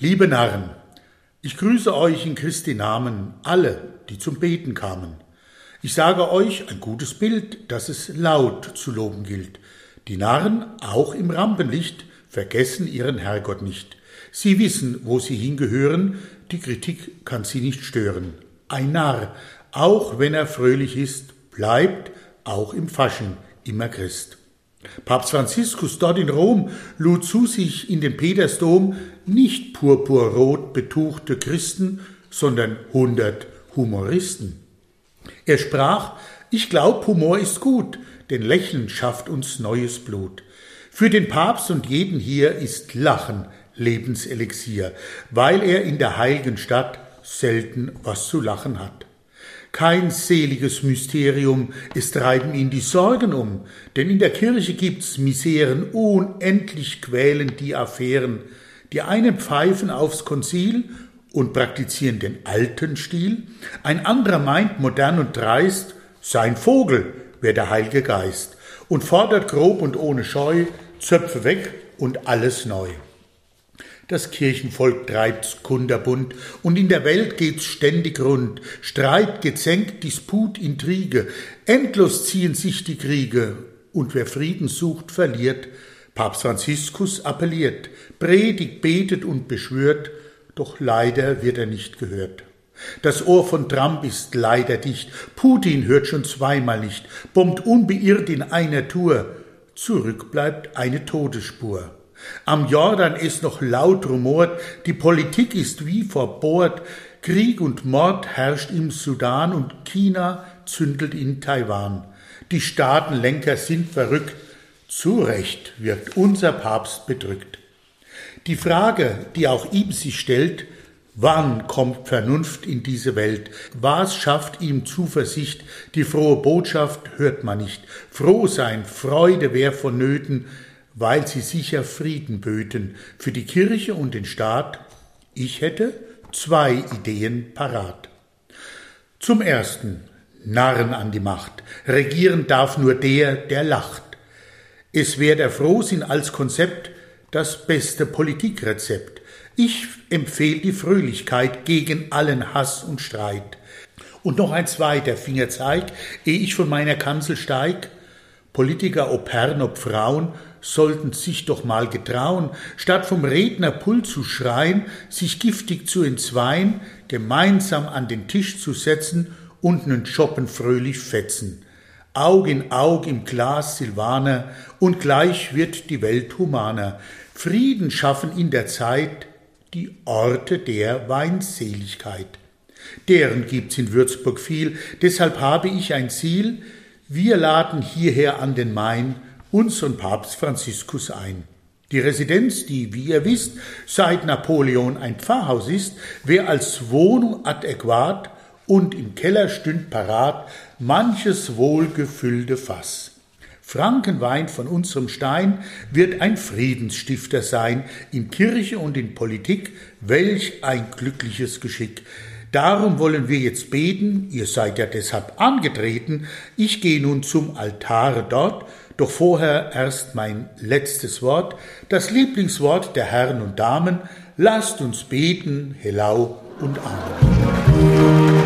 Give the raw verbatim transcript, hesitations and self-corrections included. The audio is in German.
Liebe Narren, ich grüße euch in Christi Namen, alle, die zum Beten kamen. Ich sage euch ein gutes Bild, das es laut zu loben gilt. Die Narren, auch im Rampenlicht, vergessen ihren Herrgott nicht. Sie wissen, wo sie hingehören, die Kritik kann sie nicht stören. Ein Narr, auch wenn er fröhlich ist, bleibt, auch im Fasching, immer Christ. Papst Franziskus dort in Rom lud zu sich in den Petersdom nicht purpurrot betuchte Christen, sondern hundert Humoristen. Er sprach, ich glaub, Humor ist gut, denn Lächeln schafft uns neues Blut. Für den Papst und jeden hier ist Lachen Lebenselixier, weil er in der heiligen Stadt selten was zu lachen hat. Kein seliges Mysterium, es treiben ihn die Sorgen um, denn in der Kirche gibt's Miseren, unendlich quälen die Affären. Die einen pfeifen aufs Konzil und praktizieren den alten Stil, ein anderer meint modern und dreist, sein Vogel wär der Heilige Geist und fordert grob und ohne Scheu, Zöpfe weg und alles neu. Das Kirchenvolk treibt's kunterbunt und in der Welt geht's ständig rund. Streit, Gezänk, Disput, Intrige, endlos ziehen sich die Kriege. Und wer Frieden sucht, verliert. Papst Franziskus appelliert, predigt, betet und beschwört, doch leider wird er nicht gehört. Das Ohr von Trump ist leider dicht, Putin hört schon zweimal nicht, bombt unbeirrt in einer Tour, zurück bleibt eine Todesspur. Am Jordan ist noch laut rumort, die Politik ist wie verbohrt, Krieg und Mord herrscht im Sudan und China zündelt in Taiwan. Die Staatenlenker sind verrückt, zu Recht wirkt unser Papst bedrückt. Die Frage, die auch ihm sich stellt, wann kommt Vernunft in diese Welt? Was schafft ihm Zuversicht? Die frohe Botschaft hört man nicht. Froh sein, Freude wär vonnöten, weil sie sicher Frieden böten für die Kirche und den Staat. Ich hätte zwei Ideen parat. Zum ersten, Narren an die Macht. Regieren darf nur der, der lacht. Es wär der Frohsinn als Konzept das beste Politikrezept. Ich empfehle die Fröhlichkeit gegen allen Hass und Streit. Und noch ein zweiter Fingerzeig, ehe ich von meiner Kanzel steig. Politiker, ob Herren, ob Frauen, sollten sich doch mal getrauen, statt vom Rednerpult zu schreien, sich giftig zu entzweien, gemeinsam an den Tisch zu setzen und nen Schoppen fröhlich fetzen. Aug in Aug im Glas Silvaner, und gleich wird die Welt humaner. Frieden schaffen in der Zeit die Orte der Weinseligkeit. Deren gibt's in Würzburg viel, deshalb habe ich ein Ziel, wir laden hierher an den Main unseren Papst Franziskus ein. Die Residenz, die, wie ihr wisst, seit Napoleon ein Pfarrhaus ist, wär als Wohnung adäquat und im Keller stünd parat manches wohlgefüllte Fass. Frankenwein von unserem Stein wird ein Friedensstifter sein, in Kirche und in Politik, welch ein glückliches Geschick. Darum wollen wir jetzt beten, ihr seid ja deshalb angetreten, ich gehe nun zum Altare dort, doch vorher erst mein letztes Wort, das Lieblingswort der Herren und Damen, lasst uns beten, Hellau und Amen.